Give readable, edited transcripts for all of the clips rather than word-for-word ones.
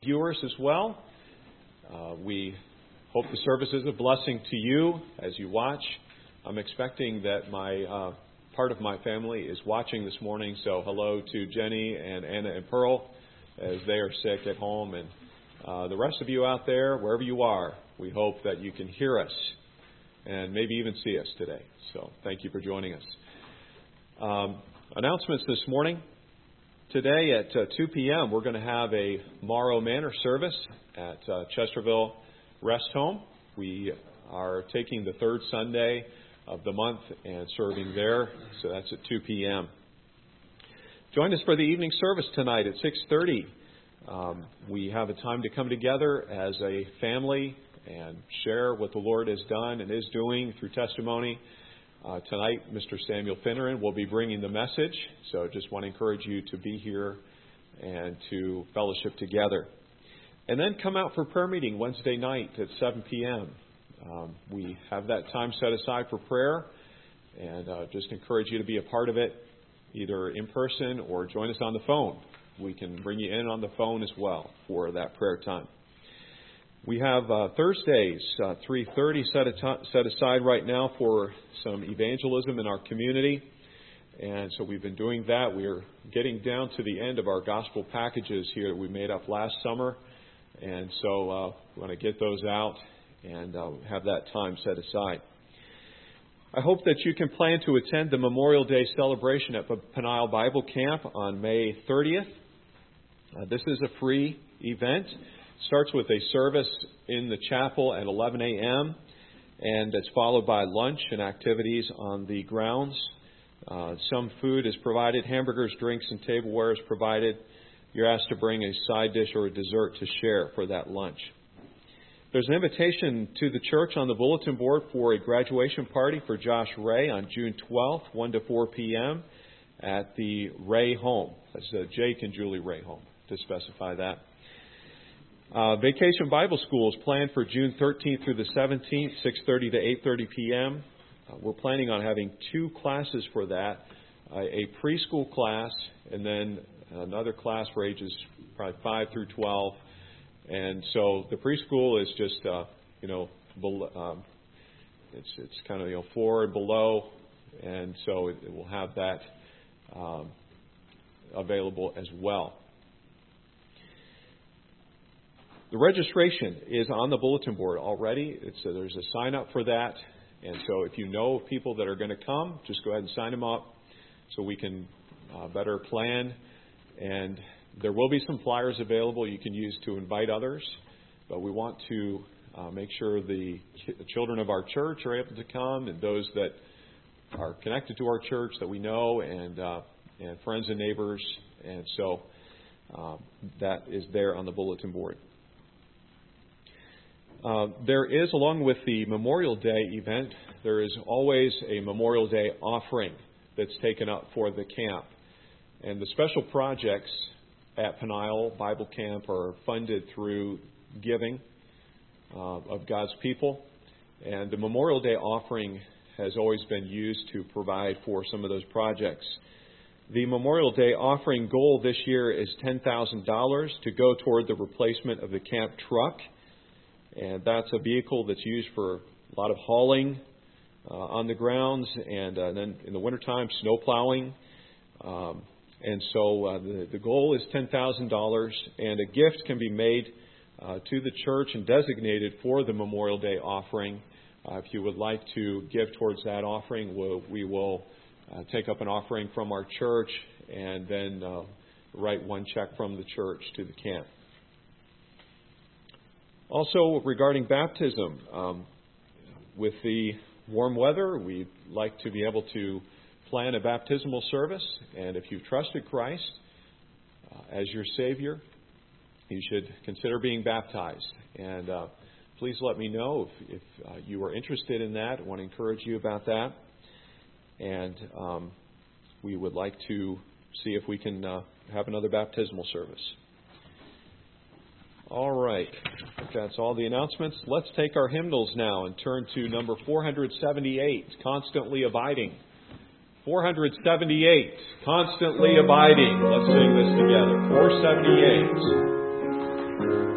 viewers as well. We hope the service is a blessing to you as you watch. I'm expecting that my part of my family is watching this morning, so hello to Jenny and Anna and Pearl as they are sick at home, and the rest of you out there, wherever you are, we hope that you can hear us and maybe even see us today. So thank you for joining us. Announcements this morning. Today at 2 p.m. we're going to have a Morrow Manor service at Chesterville Rest Home. We are taking the third Sunday of the month and serving there, so that's at 2 p.m. Join us for the evening service tonight at 6:30. We have a time to come together as a family and share what the Lord has done and is doing through testimony. Tonight, Mr. Samuel Finneran will be bringing the message, so just want to encourage you to be here and to fellowship together. And then come out for prayer meeting Wednesday night at 7 p.m. We have that time set aside for prayer, and just encourage you to be a part of it, either in person or join us on the phone. We can bring you in on the phone as well for that prayer time. We have Thursdays, 3:30 set aside right now for some evangelism in our community. And so we've been doing that. We are getting down to the end of our gospel packages here that we made up last summer. And so we want to get those out and have that time set aside. I hope that you can plan to attend the Memorial Day celebration at Peniel Bible Camp on May 30th. This is a free event. Starts with a service in the chapel at 11 a.m. and it's followed by lunch and activities on the grounds. Some food is provided, hamburgers, drinks, and tableware is provided. You're asked to bring a side dish or a dessert to share for that lunch. There's an invitation to the church on the bulletin board for a graduation party for Josh Ray on June 12th, 1 to 4 p.m. at the Ray home. That's the Jake and Julie Ray home, to specify that. Vacation Bible School is planned for June 13th through the 17th, 6:30 to 8:30 p.m. We're planning on having two classes for that, a preschool class and then another class for ages probably 5 through 12. And so the preschool is just, below, it's kind of, 4 and below, and so it will have that available as well. The registration is on the bulletin board already. There's a sign up for that. And so if you know of people that are going to come, just go ahead and sign them up so we can better plan. And there will be some flyers available you can use to invite others. But we want to make sure the children of our church are able to come, and those that are connected to our church that we know, and friends and neighbors. And so that is there on the bulletin board. There is, along with the Memorial Day event, there is always a Memorial Day offering that's taken up for the camp. And the special projects at Peniel Bible Camp are funded through giving of God's people. And the Memorial Day offering has always been used to provide for some of those projects. The Memorial Day offering goal this year is $10,000 to go toward the replacement of the camp truck. And that's a vehicle that's used for a lot of hauling on the grounds, and then in the wintertime, snow plowing. And so the goal is $10,000, and a gift can be made to the church and designated for the Memorial Day offering. If you would like to give towards that offering, we will take up an offering from our church and then write one check from the church to the camp. Also, regarding baptism, with the warm weather, we'd like to be able to plan a baptismal service. And if you've trusted Christ as your Savior, you should consider being baptized. And please let me know if you are interested in that. I want to encourage you about that. And we would like to see if we can have another baptismal service. All right. That's all the announcements. Let's take our hymnals now and turn to number 478, Constantly Abiding. 478, Constantly Abiding. Let's sing this together. 478.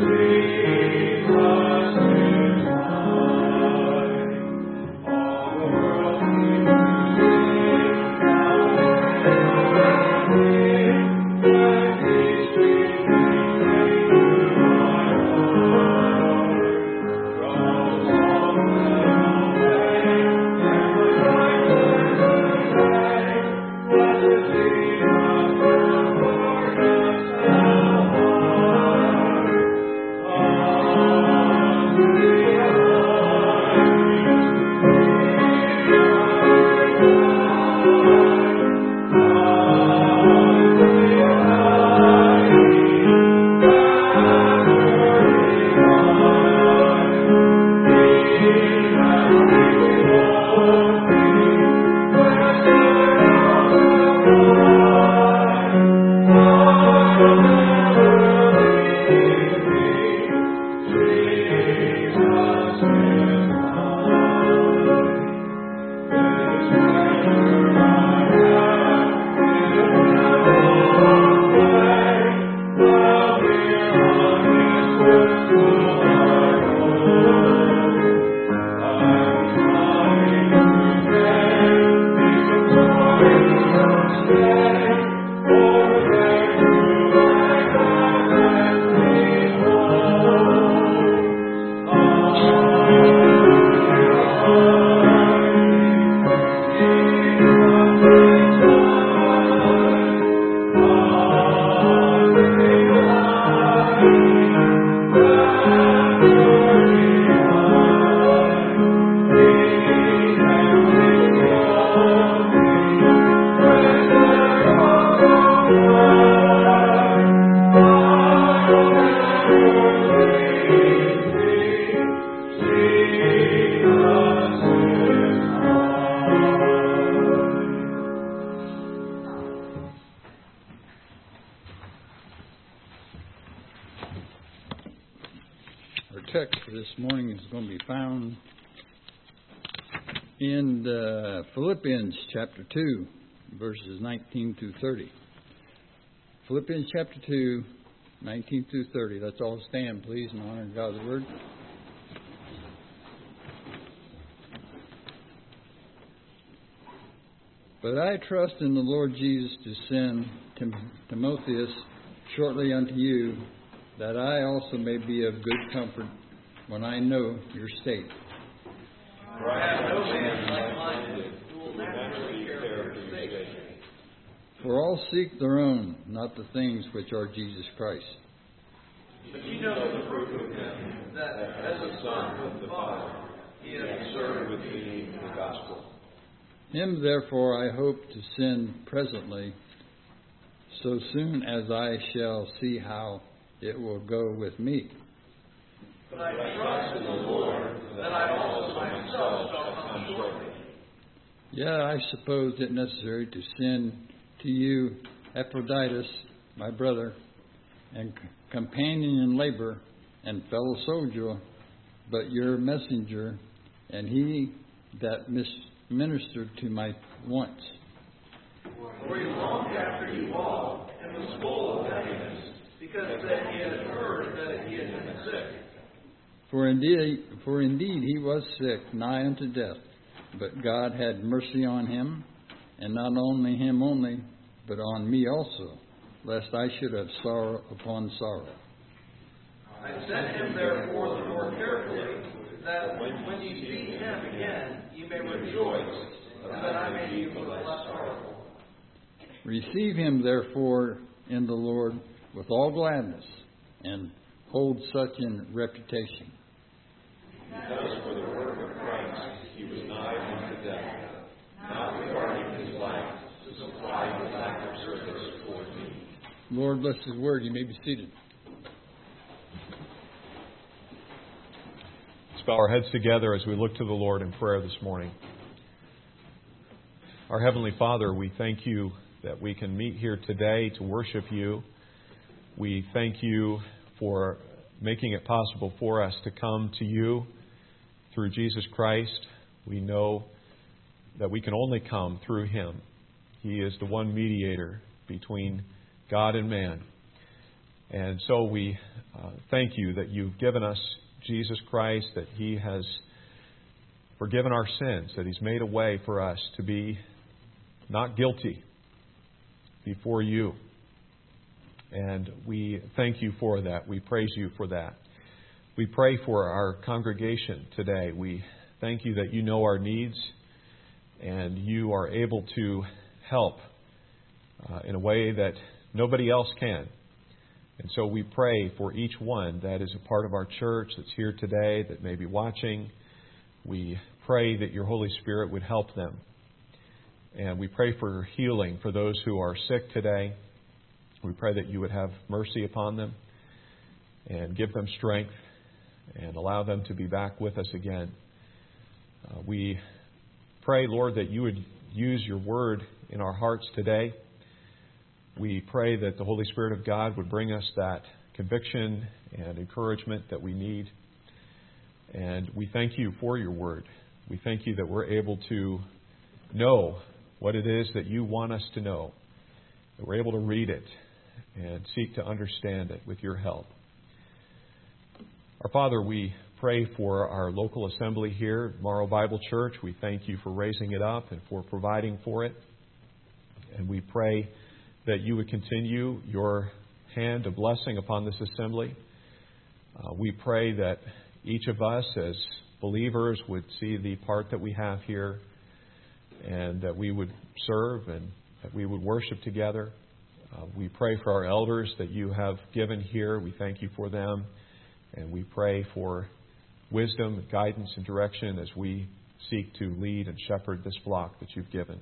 text for this morning is going to be found in Philippians chapter 2, verses 19 through 30. Philippians chapter 2, 19 through 30. Let's all stand, please, in honor of God's word. But I trust in the Lord Jesus to send Timotheus shortly unto you, that I also may be of good comfort when I know your state. For I have no man like-minded who will naturally care for your sake. For all seek their own, not the things which are Jesus Christ. But you know the proof of him, that as a son with the Father, he hath served with me in the gospel. Him therefore I hope to send presently, so soon as I shall see how it will go with me. But I trust in the Lord that I also myself shall come shortly. Yet I suppose it necessary to send to you Epaphroditus, my brother, and companion in labor, and fellow soldier, but your messenger, and he that ministered to my wants. For he longed after you all, and was full of heaviness, because that he had heard that he had been sick. For indeed he was sick, nigh unto death, but God had mercy on him, and not only him only, but on me also, lest I should have sorrow upon sorrow. I sent him therefore the more carefully, that when you see him again, you may rejoice, and that I may be less sorrowful. Receive him therefore in the Lord with all gladness, and hold such in reputation. Because for the work of Christ he was nigh unto death, not regarding his life to supply the lack of service toward me. Lord bless his word. You may be seated. Let's bow our heads together as we look to the Lord in prayer this morning. Our Heavenly Father, we thank you that we can meet here today to worship you. We thank you for making it possible for us to come to you through Jesus Christ. We know that we can only come through him. He is the one mediator between God and man. And so we thank you that you've given us Jesus Christ, that He has forgiven our sins, that He's made a way for us to be not guilty before you. And we thank you for that. We praise you for that. We pray for our congregation today. We thank you that you know our needs and you are able to help in a way that nobody else can. And so we pray for each one that is a part of our church that's here today, that may be watching. We pray that your Holy Spirit would help them. And we pray for healing for those who are sick today. We pray that you would have mercy upon them and give them strength and allow them to be back with us again. We pray, Lord, that you would use your word in our hearts today. We pray that the Holy Spirit of God would bring us that conviction and encouragement that we need. And we thank you for your word. We thank you that we're able to know what it is that you want us to know, that we're able to read it and seek to understand it with your help. Our Father, we pray for our local assembly here at Morrow Bible Church. We thank you for raising it up and for providing for it. And we pray that you would continue your hand of blessing upon this assembly. We pray that each of us as believers would see the part that we have here and that we would serve and that we would worship together. We pray for our elders that you have given here. We thank you for them. And we pray for wisdom, guidance, and direction as we seek to lead and shepherd this flock that you've given.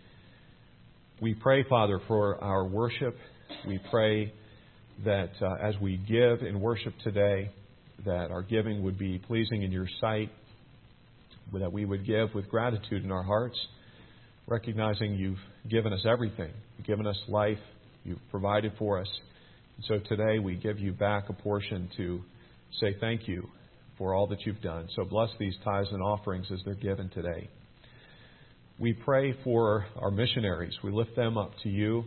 We pray, Father, for our worship. We pray that as we give in worship today, that our giving would be pleasing in your sight, that we would give with gratitude in our hearts, recognizing you've given us everything. You've given us life. You've provided for us. And so today we give you back a portion to say thank you for all that you've done. So bless these tithes and offerings as they're given today. We pray for our missionaries. We lift them up to you.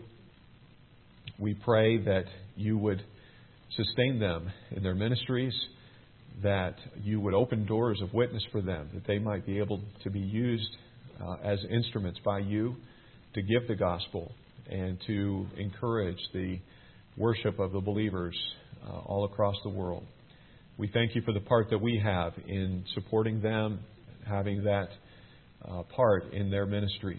We pray that you would sustain them in their ministries, that you would open doors of witness for them, that they might be able to be used as instruments by you to give the gospel and to encourage the worship of the believers all across the world. We thank you for the part that we have in supporting them, having that part in their ministries.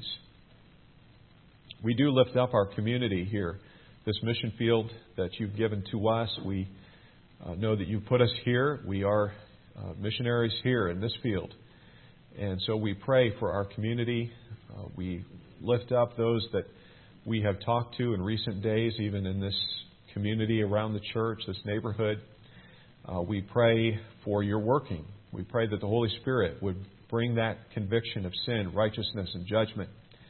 We do lift up our community here, this mission field that you've given to us. We know that you've put us here. We are missionaries here in this field. And so we pray for our community. We lift up those that we have talked to in recent days, even in this community around the church, this neighborhood. We pray for your working. We pray that the Holy Spirit would bring that conviction of sin, righteousness, and judgment.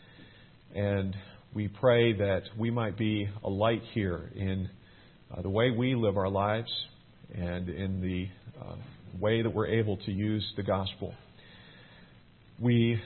And we pray that we might be a light here in the way we live our lives and in the way that we're able to use the gospel. We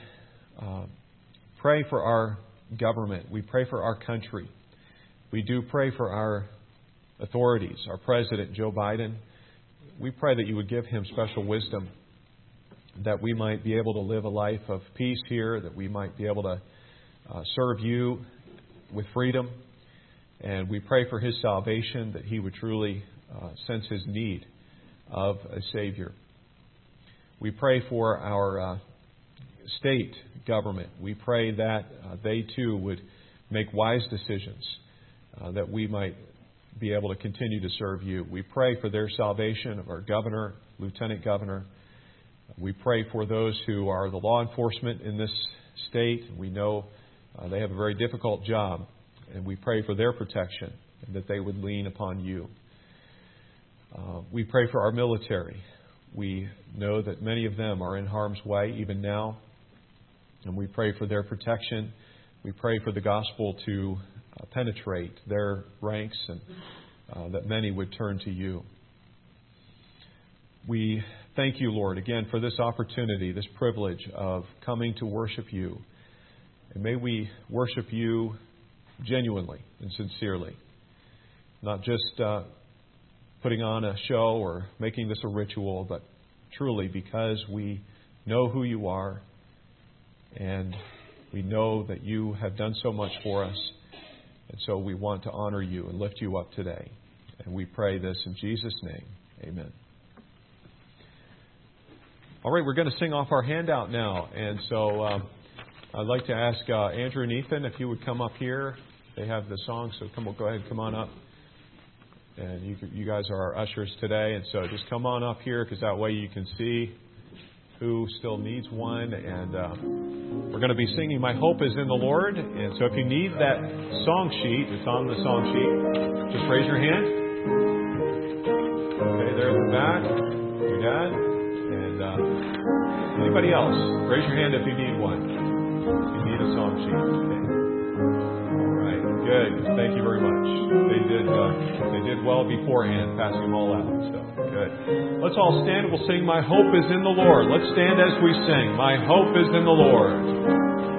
pray for our government. We pray for our country. We do pray for our authorities, our President, Joe Biden. We pray that you would give him special wisdom, that we might be able to live a life of peace here, that we might be able to serve you with freedom. And we pray for his salvation, that he would truly sense his need of a Savior. We pray for our state government. We pray that they too would make wise decisions, that we might be able to continue to serve you. We pray for their salvation of our governor, lieutenant governor. We pray for those who are the law enforcement in this state. We know they have a very difficult job, and we pray for their protection and that they would lean upon you. We pray for our military. We know that many of them are in harm's way even now, and we pray for their protection. We pray for the gospel to penetrate their ranks and that many would turn to you. We thank you, Lord, again for this opportunity, this privilege of coming to worship you. And may we worship you genuinely and sincerely, not just putting on a show or making this a ritual, but truly because we know who you are and we know that you have done so much for us. And so we want to honor you and lift you up today. And we pray this in Jesus' name. Amen. All right, we're going to sing off our handout now. And so I'd like to ask Andrew and Ethan if you would come up here. They have the song, so go ahead and come on up. And you guys are our ushers today. And so just come on up here because that way you can see who still needs one. And we're going to be singing My Hope is in the Lord. And so if you need that song sheet, it's on the song sheet. Just raise your hand. Okay, there in the back. Your dad. And anybody else, raise your hand if you need one. If you need a song sheet. Okay. All right, good. Thank you very much. They did well beforehand, passing them all out. So good. Let's all stand. We'll sing My Hope is in the Lord. Let's stand as we sing. My hope is in the Lord.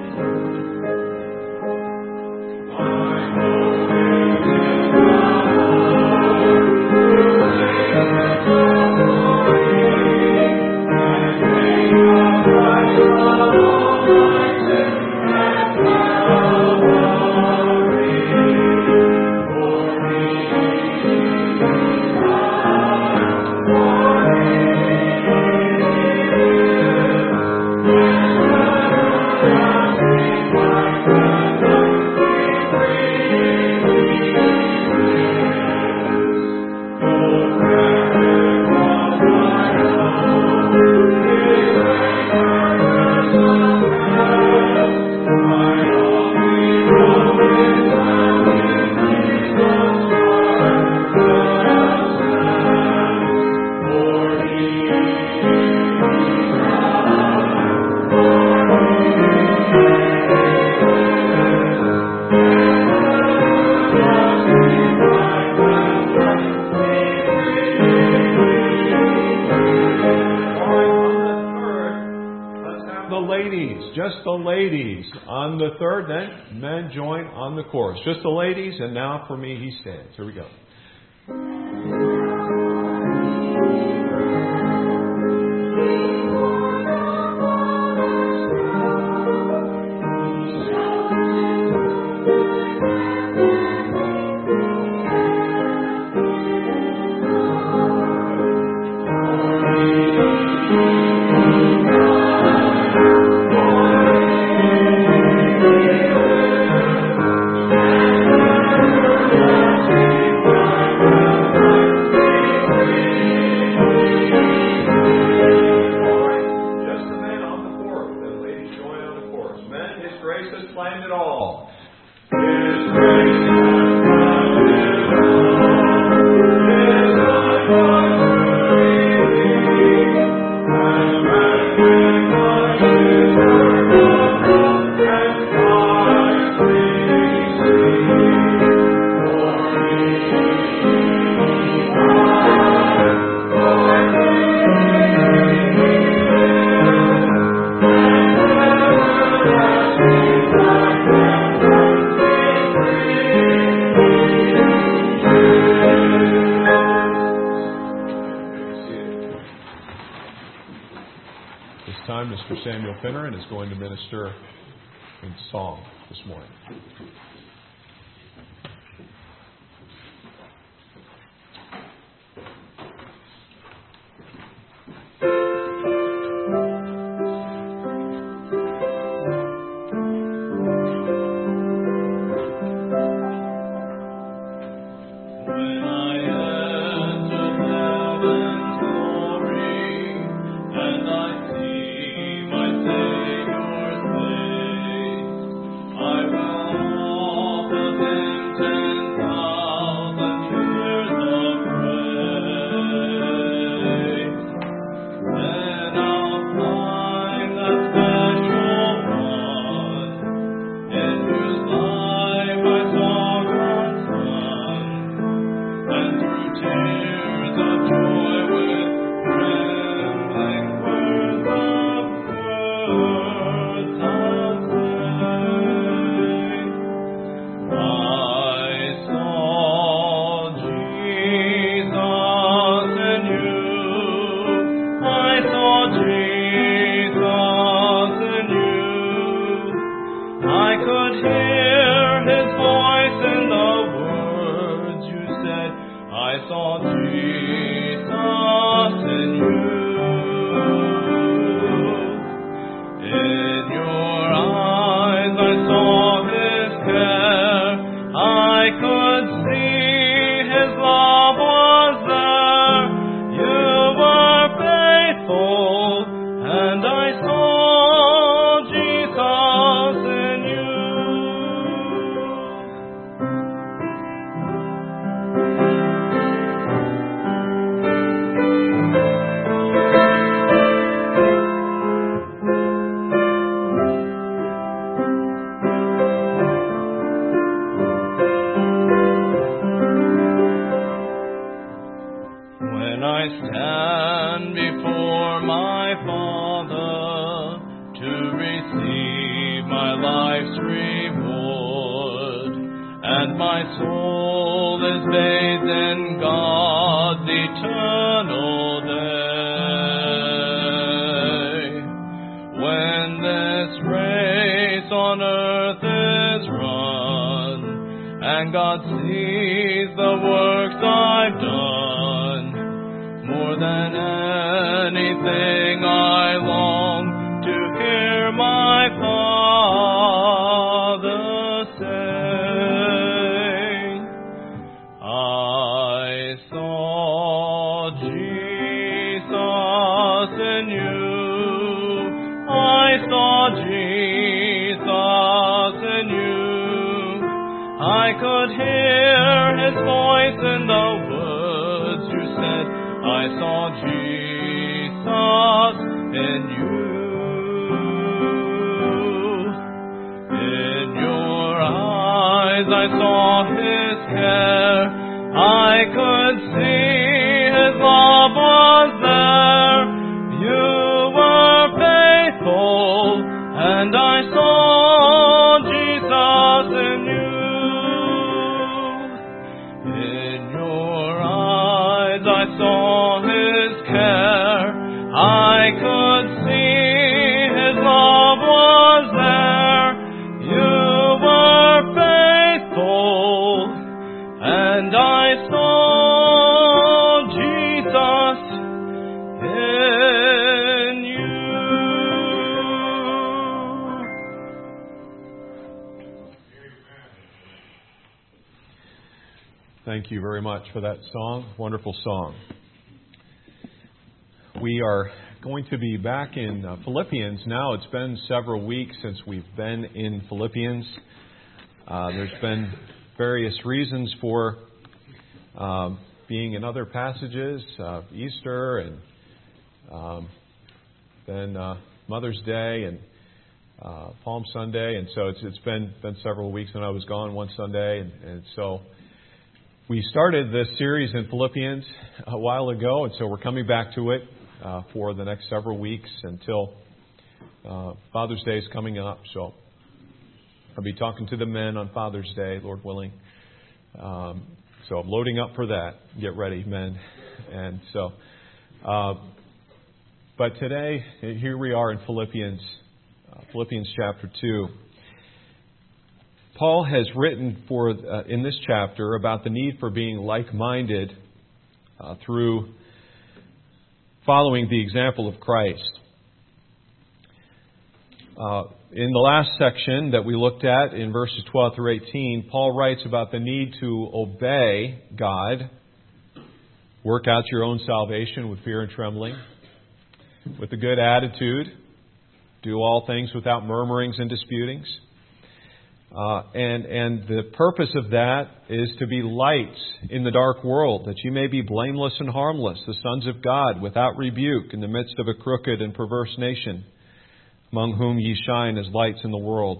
On the third, then men join on the chorus. Just the ladies, and now for me he stands. Here we go. Mr. Samuel Finneran is going to minister in song this morning. I will stand before my Father to receive my life's reward, and my soul is bathed in God's eternal day. When this race on earth is run, and God sees the works I've done, more than anything I long to hear my Father say, I saw Jesus in you, I saw Jesus in you, I could hear His voice in the words you said, I saw Jesus in you. In your eyes I saw His care, I could see His love was there. You were faithful, and I saw Jesus in you. In your eyes I saw His care, I could see His love was there. You were faithful, and I saw Jesus in you. Thank you very much for that song. Wonderful song. We are going to be back in Philippians now. It's been several weeks since we've been in Philippians. There's been various reasons for being in other passages, Easter and then Mother's Day and Palm Sunday, and so it's been several weeks, and I was gone one Sunday, and so we started this series in Philippians a while ago, and so we're coming back to it for the next several weeks until Father's Day is coming up. So I'll be talking to the men on Father's Day, Lord willing. So I'm loading up for that. Get ready, men. And so, but today, here we are in Philippians chapter 2. Paul has written in this chapter about the need for being like-minded through following the example of Christ. In the last section that we looked at in verses 12 through 18, Paul writes about the need to obey God, work out your own salvation with fear and trembling, with a good attitude, do all things without murmurings and disputings. And the purpose of that is to be lights in the dark world, that you may be blameless and harmless, the sons of God, without rebuke, in the midst of a crooked and perverse nation, among whom ye shine as lights in the world.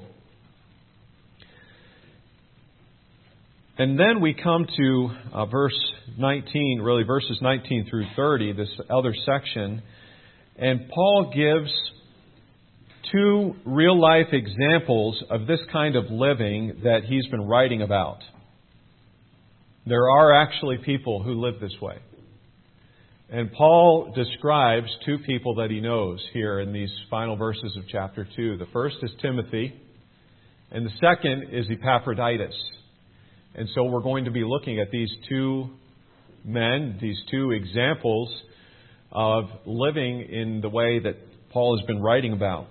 And then we come to verse 19, really verses 19 through 30, this other section, and Paul gives two real-life examples of this kind of living that he's been writing about. There are actually people who live this way. And Paul describes two people that he knows here in these final verses of chapter 2. The first is Timothy, and the second is Epaphroditus. And so we're going to be looking at these two men, these two examples of living in the way that Paul has been writing about.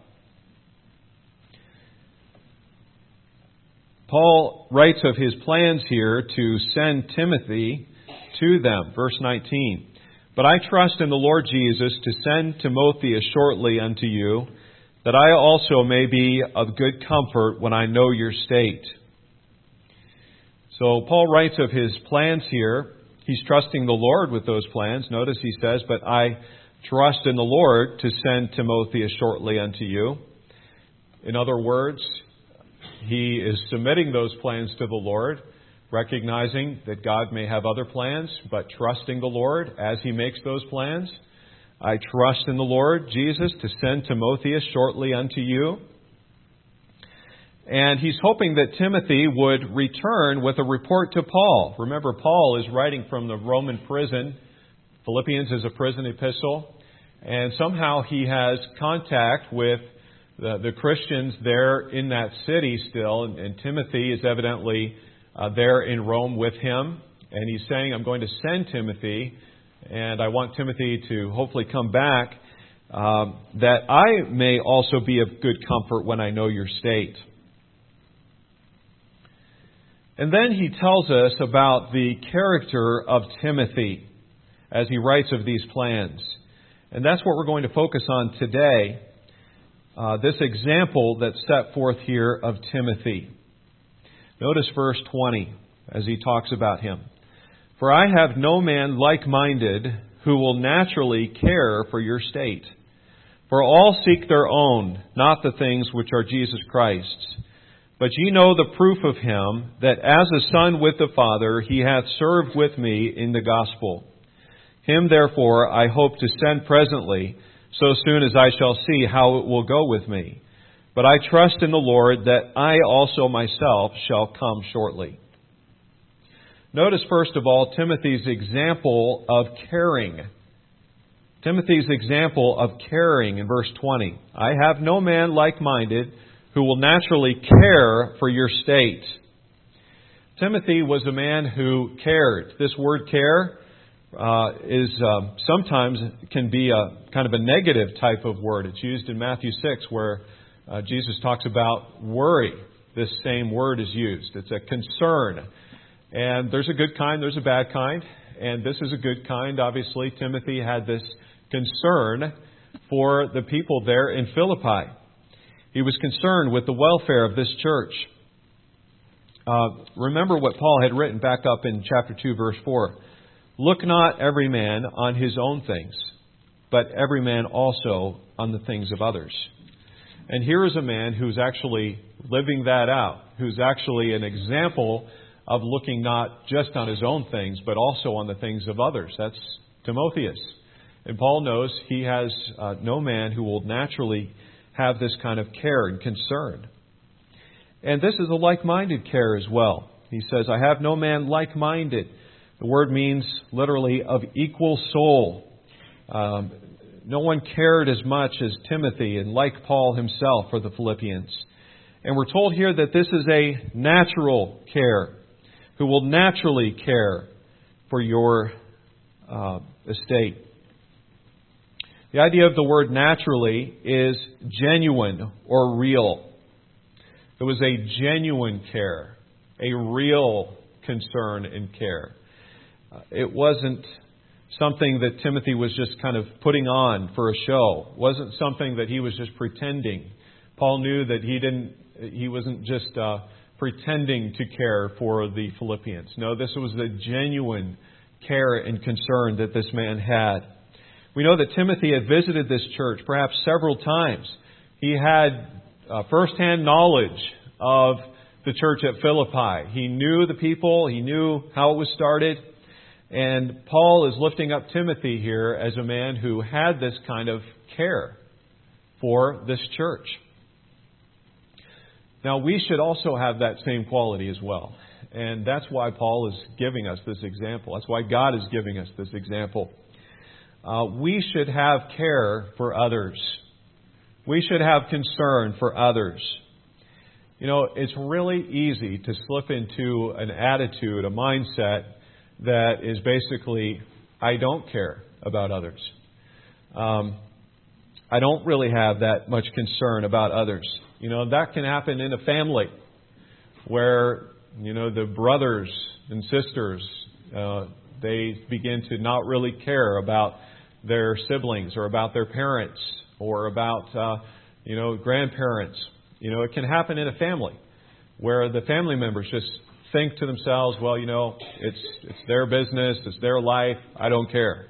Paul writes of his plans here to send Timothy to them. Verse 19. But I trust in the Lord Jesus to send Timotheus shortly unto you, that I also may be of good comfort when I know your state. So Paul writes of his plans here. He's trusting the Lord with those plans. Notice he says, but I trust in the Lord to send Timotheus shortly unto you. In other words, he is submitting those plans to the Lord, recognizing that God may have other plans, but trusting the Lord as He makes those plans. I trust in the Lord Jesus to send Timotheus shortly unto you. And he's hoping that Timothy would return with a report to Paul. Remember, Paul is writing from the Roman prison. Philippians is a prison epistle. And somehow he has contact with the Christians there in that city still. And Timothy is evidently there in Rome with him. And he's saying, I'm going to send Timothy, and I want Timothy to hopefully come back, that I may also be of good comfort when I know your state. And then he tells us about the character of Timothy as he writes of these plans. And that's what we're going to focus on today, this example that's set forth here of Timothy. Notice verse 20 as he talks about him. For I have no man like-minded who will naturally care for your state. For all seek their own, not the things which are Jesus Christ's. But ye know the proof of him, that as a son with the Father, he hath served with me in the gospel. Him therefore I hope to send presently, so soon as I shall see how it will go with me. But I trust in the Lord that I also myself shall come shortly. Notice first of all Timothy's example of caring. Timothy's example of caring in verse 20. I have no man like-minded who will naturally care for your state. Timothy was a man who cared. This word care is sometimes can be a kind of a negative type of word. It's used in Matthew 6 where Jesus talks about worry. This same word is used. It's a concern. And there's a good kind, there's a bad kind. And this is a good kind. Obviously, Timothy had this concern for the people there in Philippi. He was concerned with the welfare of this church. Remember what Paul had written back up in chapter 2, verse 4. Look not every man on his own things, but every man also on the things of others. And here is a man who's actually living that out, who's actually an example of looking not just on his own things, but also on the things of others. That's Timotheus. And Paul knows he has no man who will naturally have this kind of care and concern. And this is a like-minded care as well. He says, I have no man like-minded. The word means literally of equal soul. No one cared as much as Timothy and like Paul himself for the Philippians. And we're told here that this is a natural care, who will naturally care for your estate. The idea of the word naturally is genuine or real. It was a genuine care, a real concern and care. It wasn't something that Timothy was just kind of putting on for a show. It wasn't something that he was just pretending. Paul knew that he wasn't just pretending to care for the Philippians. No, this was the genuine care and concern that this man had. We know that Timothy had visited this church perhaps several times. He had firsthand knowledge of the church at Philippi. He knew the people. He knew how it was started. And Paul is lifting up Timothy here as a man who had this kind of care for this church. Now, we should also have that same quality as well. And that's why Paul is giving us this example. That's why God is giving us this example. We should have care for others. We should have concern for others. You know, it's really easy to slip into an attitude, a mindset that is basically, I don't care about others. I don't really have that much concern about others. You know, that can happen in a family where, you know, the brothers and sisters, they begin to not really care about their siblings or about their parents or about, grandparents. You know, it can happen in a family where the family members just think to themselves, well, you know, it's their business, it's their life, I don't care.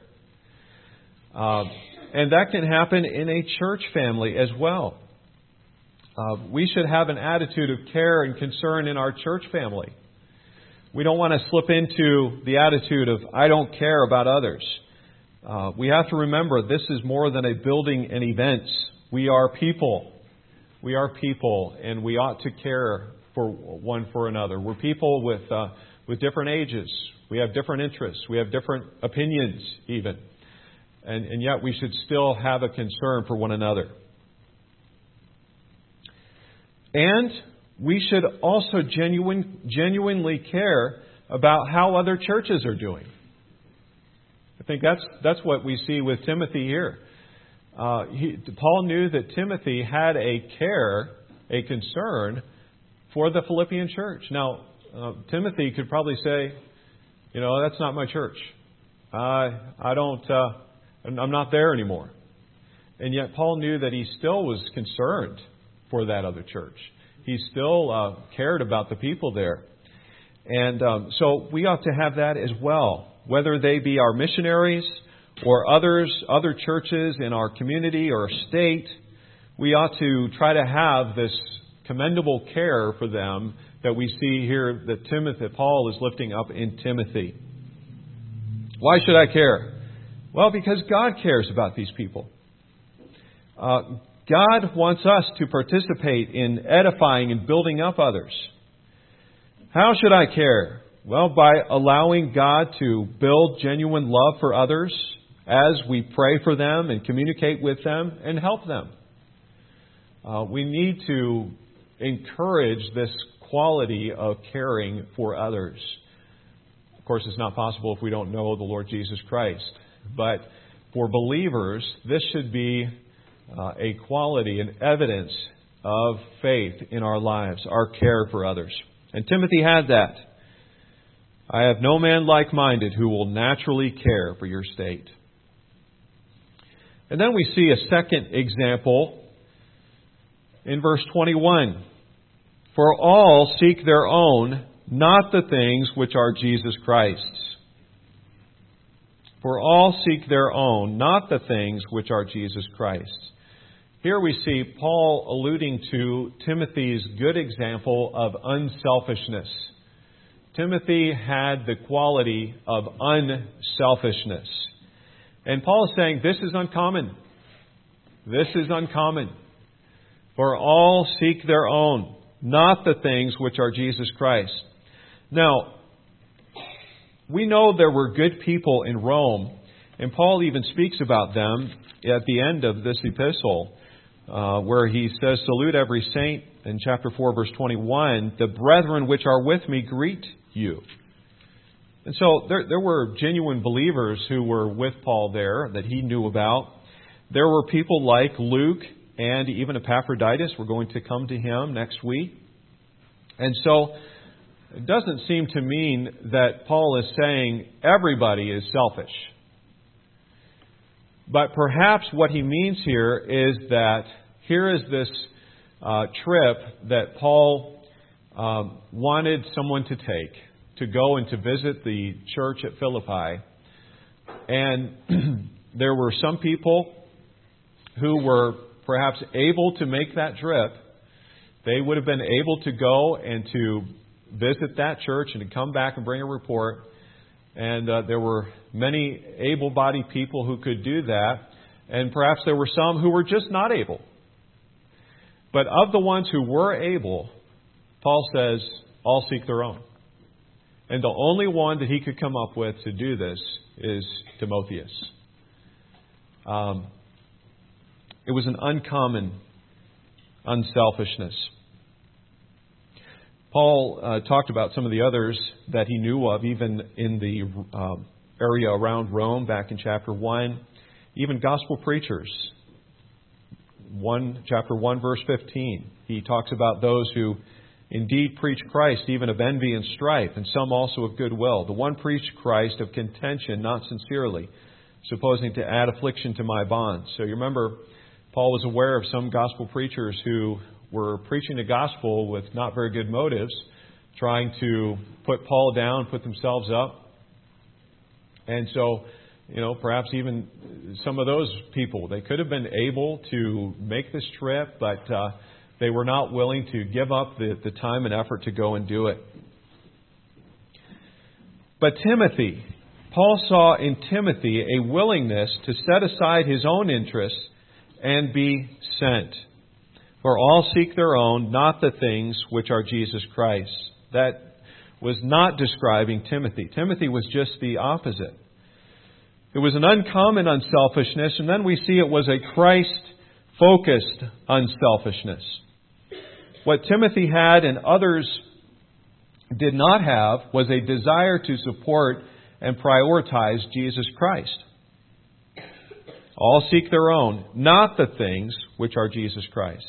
And that can happen in a church family as well. We should have an attitude of care and concern in our church family. We don't want to slip into the attitude of, I don't care about others. We have to remember this is more than a building and events. We are people. We are people, and we ought to care for one for another. We're people with different ages. We have different interests. We have different opinions even. And yet we should still have a concern for one another. And we should also genuinely care about how other churches are doing. I think that's what we see with Timothy here. Paul knew that Timothy had a concern for the Philippian church. Now, Timothy could probably say, that's not my church. I'm not there anymore. And yet Paul knew that he still was concerned for that other church. He still cared about the people there. And so we ought to have that as well, whether they be our missionaries or other churches in our community or state. We ought to try to have this commendable care for them that we see here that Paul is lifting up in Timothy. Why should I care? Well, because God cares about these people. God wants us to participate in edifying and building up others. How should I care? Well, by allowing God to build genuine love for others as we pray for them and communicate with them and help them. We need to encourage this quality of caring for others. Of course, it's not possible if we don't know the Lord Jesus Christ. But for believers, this should be a quality and evidence of faith in our lives, our care for others. And Timothy had that. I have no man like-minded who will naturally care for your state. And then we see a second example in verse 21. For all seek their own, not the things which are Jesus Christ's. For all seek their own, not the things which are Jesus Christ's. Here we see Paul alluding to Timothy's good example of unselfishness. Timothy had the quality of unselfishness. And Paul is saying this is uncommon. This is uncommon. For all seek their own, not the things which are Jesus Christ. Now, we know there were good people in Rome, and Paul even speaks about them at the end of this epistle, where he says, salute every saint, in chapter 4, verse 21, the brethren which are with me greet you. And so there were genuine believers who were with Paul there that he knew about. There were people like Luke and even Epaphroditus. We're going to come to him next week. And so it doesn't seem to mean that Paul is saying everybody is selfish. But perhaps what he means here is that here is this trip that Paul wanted someone to take, to go and to visit the church at Philippi. And there were some people who were perhaps able to make that trip. They would have been able to go and to visit that church and to come back and bring a report. And there were many able-bodied people who could do that. And perhaps there were some who were just not able. But of the ones who were able, Paul says, all seek their own. And the only one that he could come up with to do this is Timotheus. It was an uncommon unselfishness. Paul talked about some of the others that he knew of, even in the area around Rome back in chapter 1. Even gospel preachers. Chapter 1, verse 15. He talks about those who indeed preach Christ, even of envy and strife, and some also of goodwill. The one preached Christ of contention, not sincerely, supposing to add affliction to my bonds. So you remember, Paul was aware of some gospel preachers who were preaching the gospel with not very good motives, trying to put Paul down, put themselves up. And so, perhaps even some of those people, they could have been able to make this trip, but they were not willing to give up the time and effort to go and do it. But Timothy, Paul saw in Timothy a willingness to set aside his own interests and be sent. For all seek their own, not the things which are Jesus Christ. That was not describing Timothy. Timothy was just the opposite. It was an uncommon unselfishness, and then we see it was a Christ-focused unselfishness. What Timothy had and others did not have was a desire to support and prioritize Jesus Christ. All seek their own, not the things which are Jesus Christ.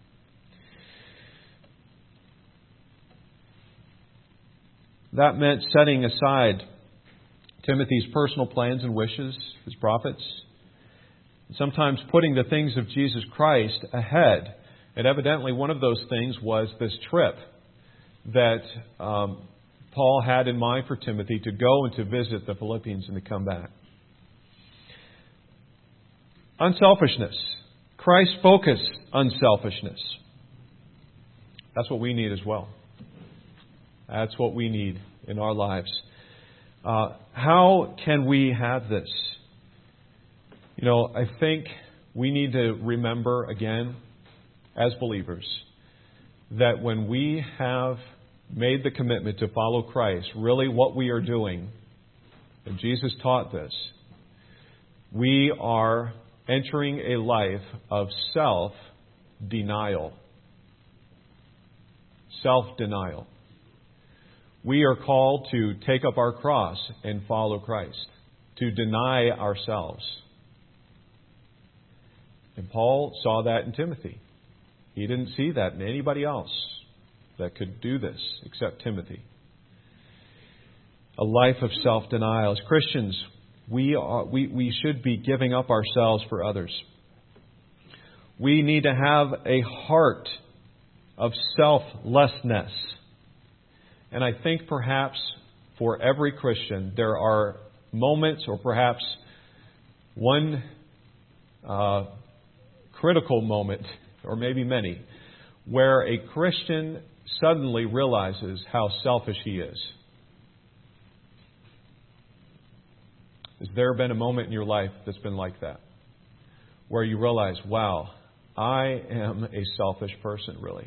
That meant setting aside Timothy's personal plans and wishes, his profits, and sometimes putting the things of Jesus Christ ahead. And evidently one of those things was this trip that Paul had in mind for Timothy to go and to visit the Philippians and to come back. Unselfishness. Christ-focused unselfishness. That's what we need as well. That's what we need in our lives. How can we have this? You know, I think we need to remember again, as believers, that when we have made the commitment to follow Christ, really what we are doing, and Jesus taught this, we are entering a life of self-denial. Self-denial. We are called to take up our cross and follow Christ, to deny ourselves. And Paul saw that in Timothy. He didn't see that in anybody else that could do this except Timothy. A life of self-denial. As Christians, we should be giving up ourselves for others. We need to have a heart of selflessness. And I think perhaps for every Christian, there are moments or perhaps one critical moment, or maybe many, where a Christian suddenly realizes how selfish he is. Has there been a moment in your life that's been like that? Where you realize, wow, I am a selfish person, really.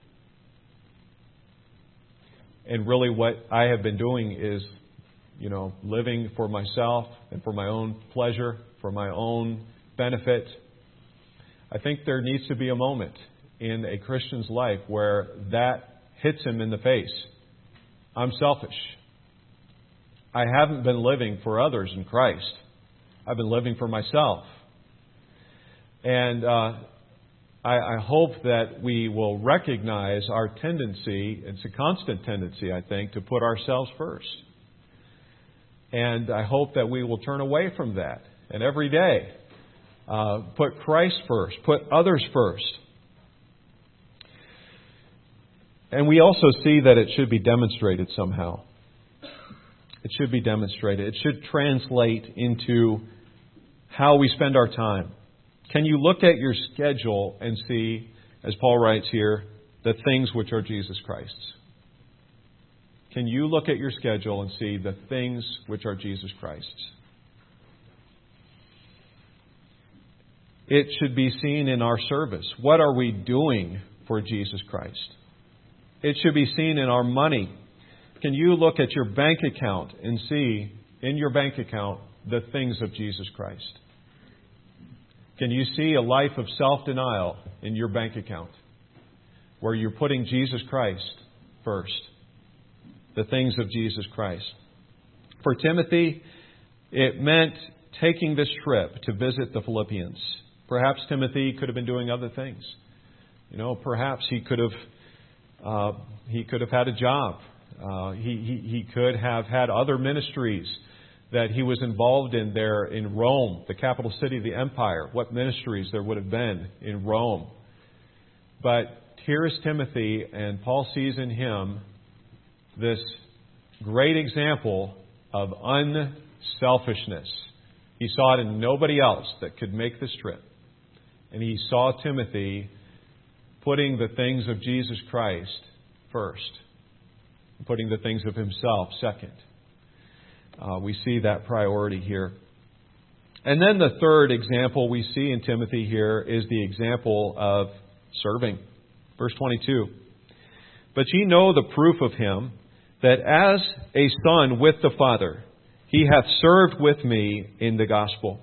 And really what I have been doing is, living for myself and for my own pleasure, for my own benefit. I think there needs to be a moment in a Christian's life where that hits him in the face. I'm selfish. I haven't been living for others in Christ. I've been living for myself. And I hope that we will recognize our tendency, it's a constant tendency, I think, to put ourselves first. And I hope that we will turn away from that. And every day, put Christ first, put others first. And we also see that it should be demonstrated somehow. It should be demonstrated. It should translate into how we spend our time. Can you look at your schedule and see, as Paul writes here, the things which are Jesus Christ's? Can you look at your schedule and see the things which are Jesus Christ's? It should be seen in our service. What are we doing for Jesus Christ? It should be seen in our money. Can you look at your bank account and see in your bank account the things of Jesus Christ? Can you see a life of self-denial in your bank account where you're putting Jesus Christ first? The things of Jesus Christ. For Timothy, it meant taking this trip to visit the Philippians. Perhaps Timothy could have been doing other things. Perhaps he could have had a job. He could have had other ministries that he was involved in there in Rome, the capital city of the empire. What ministries there would have been in Rome. But here is Timothy, and Paul sees in him this great example of unselfishness. He saw it in nobody else that could make this trip. And he saw Timothy putting the things of Jesus Christ first, putting the things of himself second. We see that priority here. And then the third example we see in Timothy here is the example of serving. Verse 22. But ye know the proof of him, that as a son with the Father, he hath served with me in the gospel.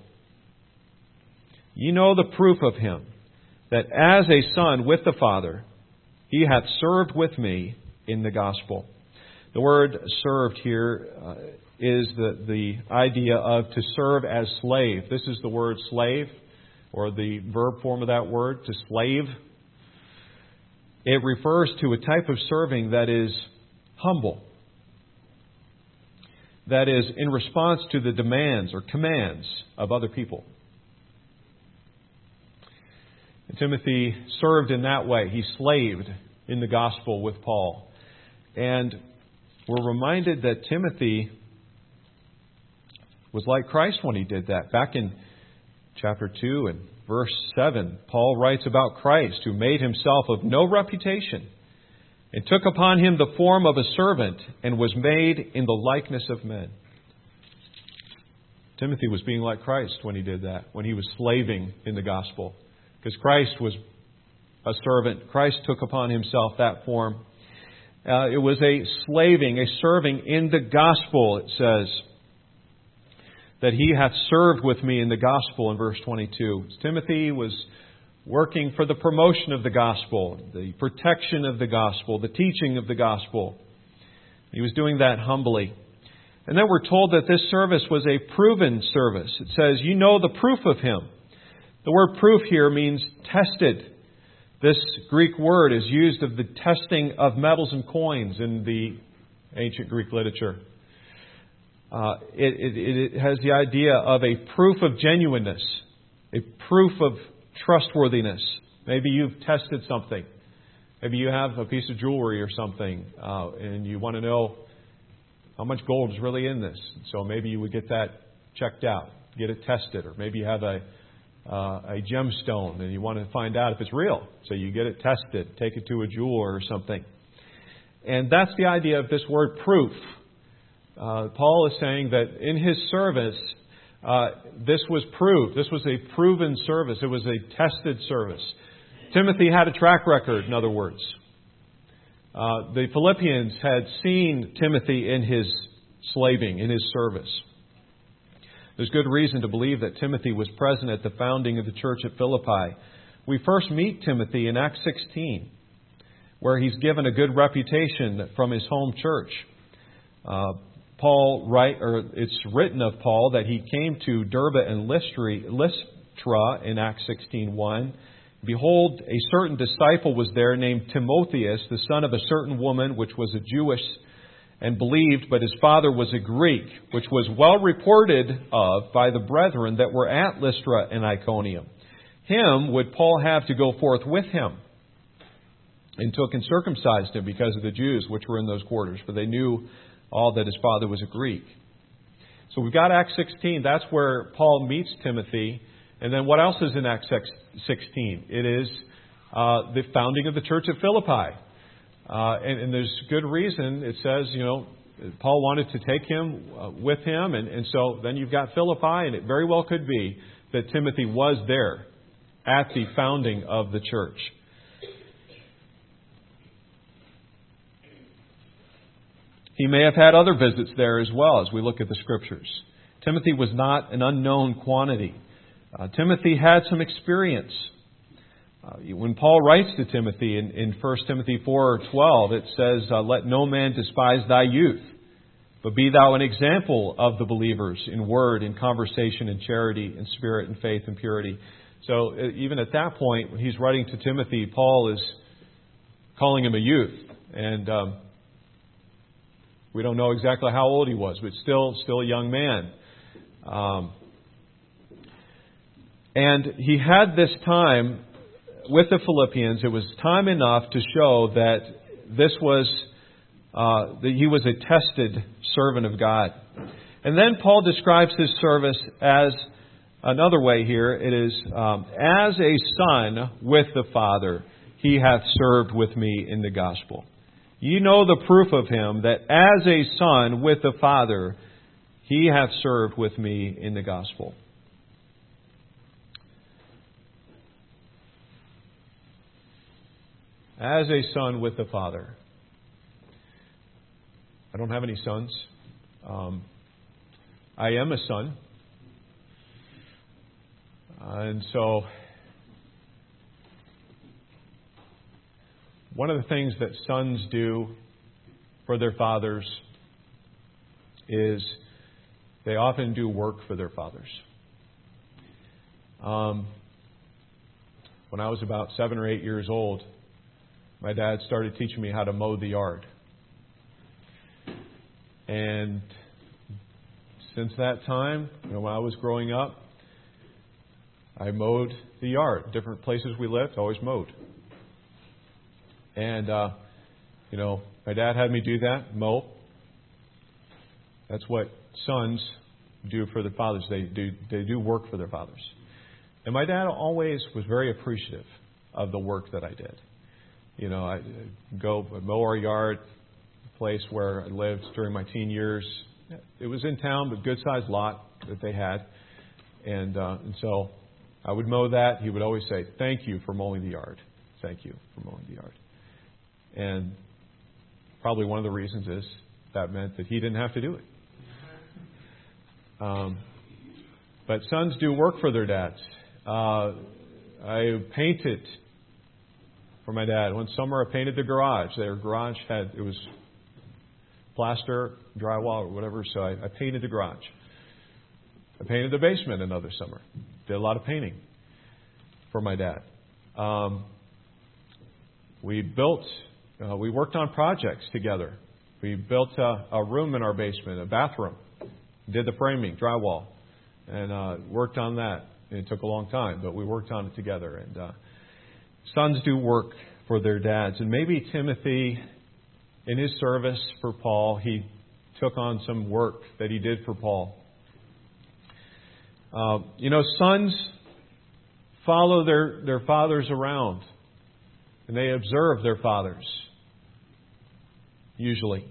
Ye know the proof of him, that as a son with the Father, he hath served with me in the gospel. The word served here is the idea of to serve as slave. This is the word slave, or the verb form of that word, to slave. It refers to a type of serving that is humble, that is in response to the demands or commands of other people. And Timothy served in that way. He slaved in the gospel with Paul. And we're reminded that Timothy was like Christ when he did that. Back in chapter 2 and verse 7, Paul writes about Christ, who made himself of no reputation, and took upon him the form of a servant, and was made in the likeness of men. Timothy was being like Christ when he did that, when he was slaving in the gospel. Because Christ was a servant. Christ took upon himself that form. It was a slaving, a serving in the gospel, it says, that he hath served with me in the gospel in verse 22. Timothy was working for the promotion of the gospel, the protection of the gospel, the teaching of the gospel. He was doing that humbly. And then we're told that this service was a proven service. It says, you know the proof of him. The word proof here means tested. This Greek word is used of the testing of metals and coins in the ancient Greek literature. It has the idea of a proof of genuineness, a proof of trustworthiness. Maybe you've tested something. Maybe you have a piece of jewelry or something, and you want to know how much gold is really in this. So maybe you would get that checked out, get it tested. Or maybe you have a gemstone and you want to find out if it's real. So you get it tested, take it to a jeweler or something. And that's the idea of this word proof. Paul is saying that in his service, this was proved. This was a proven service. It was a tested service. Timothy had a track record, in other words. The Philippians had seen Timothy in his slaving, in his service. There's good reason to believe that Timothy was present at the founding of the church at Philippi. We first meet Timothy in Acts 16, where he's given a good reputation from his home church. It's written of Paul that he came to Derbe and Lystra in Acts 16:1. Behold, a certain disciple was there named Timotheus, the son of a certain woman, which was a Jewess and believed, but his father was a Greek, which was well reported of by the brethren that were at Lystra and Iconium. Him would Paul have to go forth with him, and took and circumcised him because of the Jews which were in those quarters, for they knew all that his father was a Greek. So we've got Acts 16. That's where Paul meets Timothy. And then what else is in Acts 16? It is the founding of the church at Philippi. And there's good reason. It says, Paul wanted to take him with him. And so then you've got Philippi, and it very well could be that Timothy was there at the founding of the church. He may have had other visits there as well as we look at the Scriptures. Timothy was not an unknown quantity. Timothy had some experience. When Paul writes to Timothy in 1 Timothy 4:12, it says, let no man despise thy youth, but be thou an example of the believers in word, in conversation, in charity, in spirit, in faith, and purity. So even at that point, when he's writing to Timothy, Paul is calling him a youth. And we don't know exactly how old he was, but still a young man. And he had this time with the Philippians. It was time enough to show that this was that he was a tested servant of God. And then Paul describes his service as another way here. It is as a son with the Father, he hath served with me in the gospel. You know the proof of him, that as a son with the Father, he hath served with me in the gospel. As a son with the Father. I don't have any sons. I am a son. And so, one of the things that sons do for their fathers is they often do work for their fathers. When I was about 7 or 8 years old, my dad started teaching me how to mow the yard. And since that time, when I was growing up, I mowed the yard. Different places we lived, always mowed. And, my dad had me do that, mow. That's what sons do for their fathers. They do work for their fathers. And my dad always was very appreciative of the work that I did. I'd go mow our yard, a place where I lived during my teen years. It was in town, but good-sized lot that they had. And so I would mow that. He would always say, "Thank you for mowing the yard. Thank you for mowing the yard." And probably one of the reasons is that meant that he didn't have to do it. But sons do work for their dads. I painted for my dad. One summer I painted the garage. Their garage it was plaster, drywall, or whatever, so I painted the garage. I painted the basement another summer. Did a lot of painting for my dad. We worked on projects together. We built a room in our basement, a bathroom. Did the framing, drywall, and worked on that. It took a long time, but we worked on it together. And sons do work for their dads. And maybe Timothy, in his service for Paul, he took on some work that he did for Paul. Sons follow their fathers around, and they observe their fathers, usually.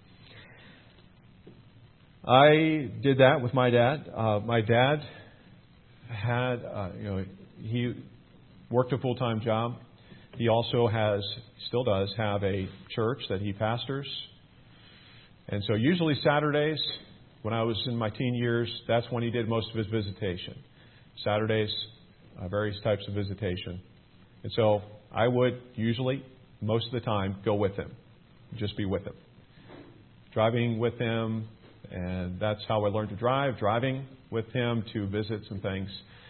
I did that with my dad. My dad had, he worked a full-time job. He also still does have a church that he pastors. And so usually Saturdays, when I was in my teen years, that's when he did most of his visitation. Saturdays, various types of visitation. And so I would usually, most of the time, go with him. Just be with him. Driving with him, and that's how I learned to drive, driving with him to visit some things.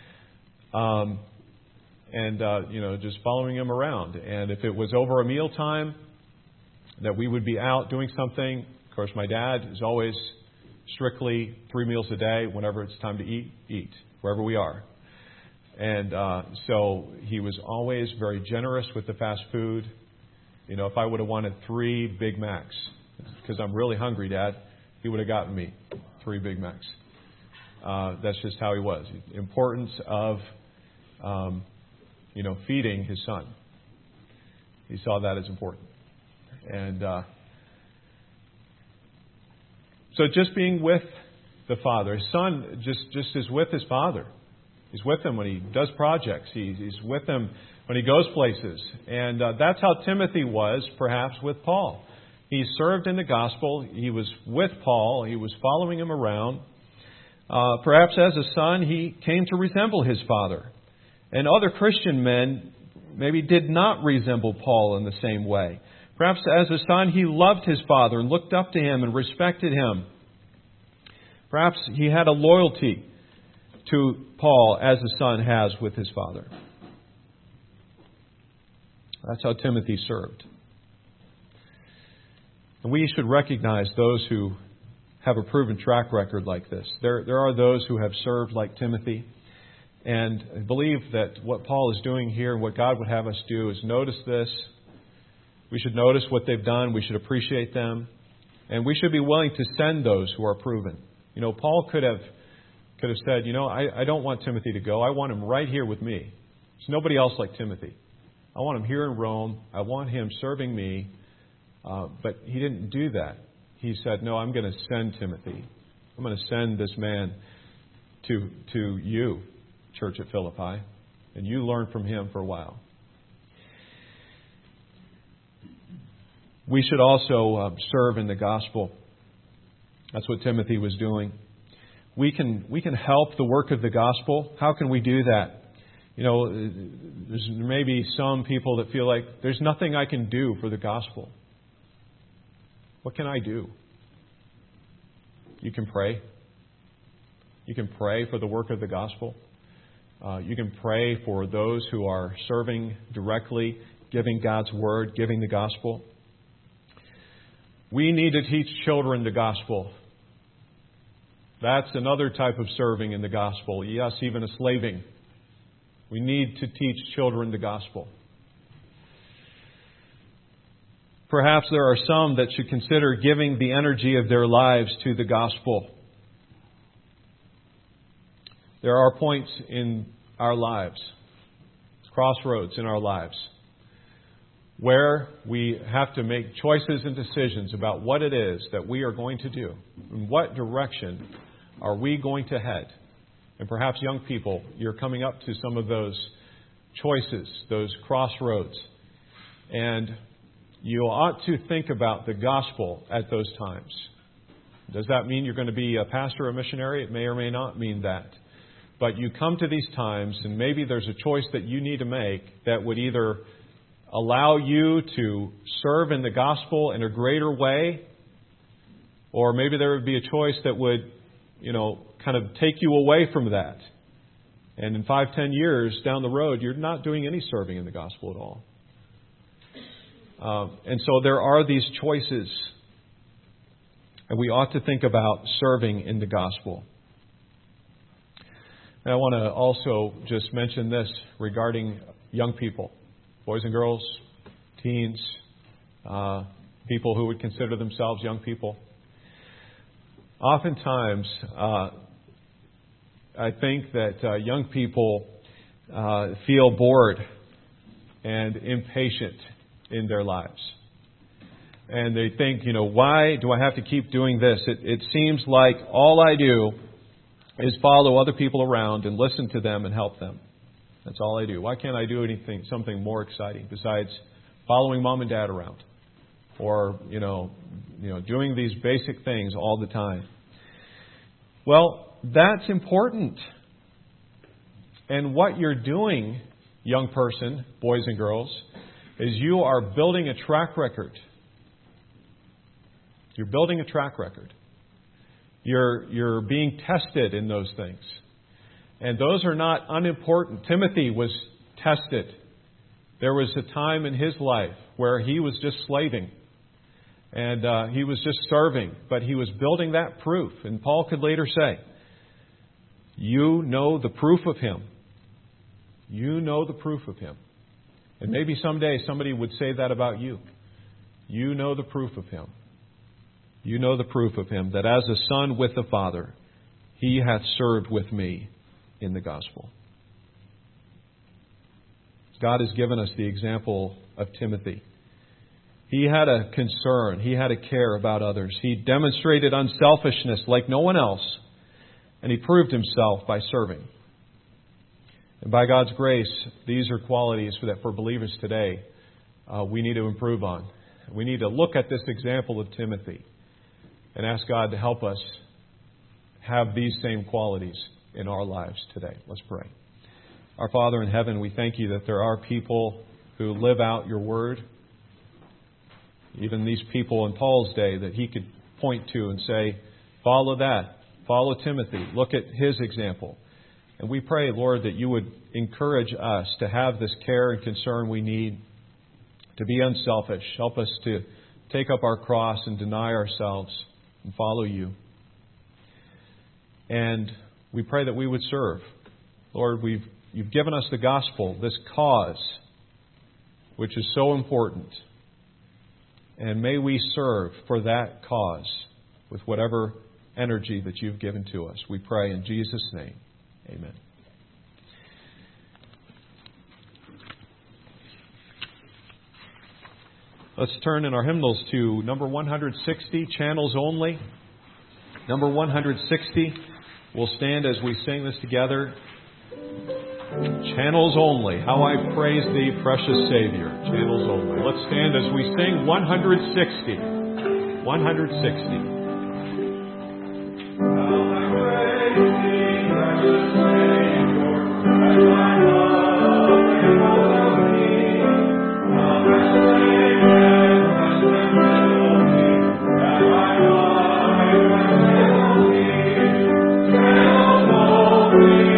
Just following him around. And if it was over a meal time, that we would be out doing something. Of course, my dad is always strictly 3 meals a day. Whenever it's time to eat, wherever we are. And so he was always very generous with the fast food. If I would have wanted 3 Big Macs, because I'm really hungry, Dad, he would have gotten me 3 Big Macs. That's just how he was. The importance of, feeding his son. He saw that as important. And so just being with the father. His son just is with his father. He's with him when he does projects. He's with him when he goes places. And that's how Timothy was, perhaps, with Paul. He served in the gospel. He was with Paul. He was following him around. Perhaps as a son, he came to resemble his father. And other Christian men maybe did not resemble Paul in the same way. Perhaps as a son, he loved his father and looked up to him and respected him. Perhaps he had a loyalty to Paul as a son has with his father. That's how Timothy served. And we should recognize those who have a proven track record like this. There are those who have served like Timothy. And I believe that what Paul is doing here and what God would have us do is notice this. We should notice what they've done. We should appreciate them. And we should be willing to send those who are proven. Paul could have said, I don't want Timothy to go. I want him right here with me. There's nobody else like Timothy. I want him here in Rome. I want him serving me. But he didn't do that. He said, no, I'm going to send Timothy I'm going to send this man to you, Church at Philippi, and you learn from him for a while. We should also serve in the gospel. That's what Timothy was doing. We can help the work of the gospel. How can we do that? You know, there may be some people that feel like there's nothing I can do for the gospel. What can I do? You can pray. You can pray for the work of the gospel. You can pray for those who are serving directly, giving God's word, giving the gospel. We need to teach children the gospel. That's another type of serving in the gospel. Yes, even a slaving. We need to teach children the gospel. Perhaps there are some that should consider giving the energy of their lives to the gospel. There are points in our lives, crossroads in our lives, where we have to make choices and decisions about what it is that we are going to do. In what direction are we going to head? And perhaps young people, you're coming up to some of those choices, those crossroads. And you ought to think about the gospel at those times. Does that mean you're going to be a pastor or a missionary? It may or may not mean that. But you come to these times, and maybe there's a choice that you need to make that would either allow you to serve in the gospel in a greater way, or maybe there would be a choice that would, kind of take you away from that. And in 5-10 years down the road, you're not doing any serving in the gospel at all. And so there are these choices, and we ought to think about serving in the gospel. And I want to also just mention this regarding young people, boys and girls, teens, people who would consider themselves young people. Oftentimes, I think that young people feel bored and impatient in their lives. And they think, why do I have to keep doing this? It seems like all I do is follow other people around and listen to them and help them. That's all I do. Why can't I do something more exciting besides following mom and dad around? Or, doing these basic things all the time. Well, that's important. And what you're doing, young person, boys and girls, is you are building a track record. You're building a track record. You're being tested in those things. And those are not unimportant. Timothy was tested. There was a time in his life where he was just slaving. And he was just serving. But he was building that proof. And Paul could later say, you know the proof of him. You know the proof of him. And maybe someday somebody would say that about you. You know the proof of him. You know the proof of him, that as a son with the Father, he hath served with me in the gospel. God has given us the example of Timothy. He had a concern. He had a care about others. He demonstrated unselfishness like no one else. And he proved himself by serving. And by God's grace, these are qualities that for believers today we need to improve on. We need to look at this example of Timothy and ask God to help us have these same qualities in our lives today. Let's pray. Our Father in heaven, we thank you that there are people who live out your word. Even these people in Paul's day that he could point to and say, follow that. Follow Timothy. Look at his example. And we pray, Lord, that you would encourage us to have this care and concern we need, to be unselfish. Help us to take up our cross and deny ourselves and follow you. And we pray that we would serve. Lord, you've given us the gospel, this cause, which is so important. And may we serve for that cause with whatever energy that you've given to us. We pray in Jesus' name. Amen. Let's turn in our hymnals to number 160, Channels Only. Number 160. We'll stand as we sing this together. Channels only. How I praise thee, precious Savior. Channels only. Let's stand as we sing 160. 160. How I praise thee, precious Savior, as my love and melody. How my Savior must have filled me, that my love and melody. Channels only.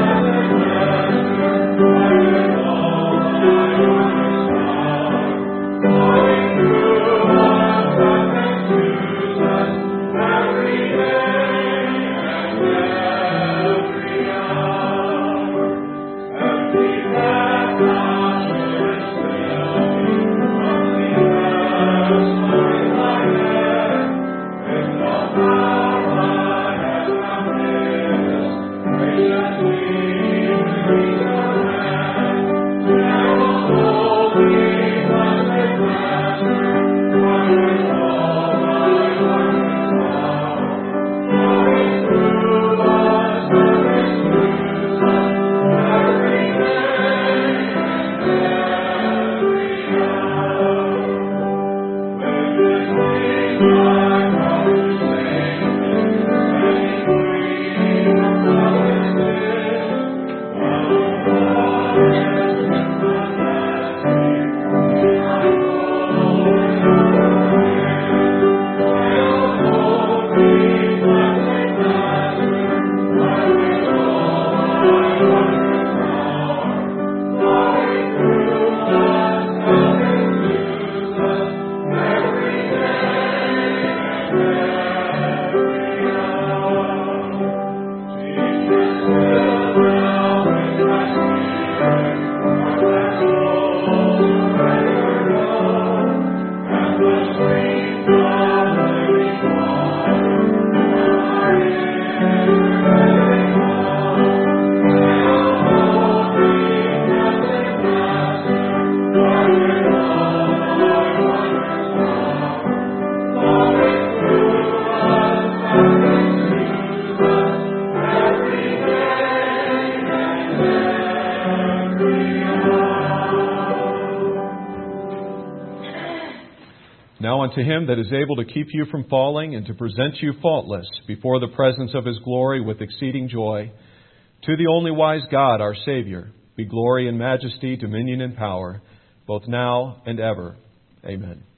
Now unto him that is able to keep you from falling and to present you faultless before the presence of his glory with exceeding joy, to the only wise God, our Savior, be glory and majesty, dominion and power, both now and ever. Amen.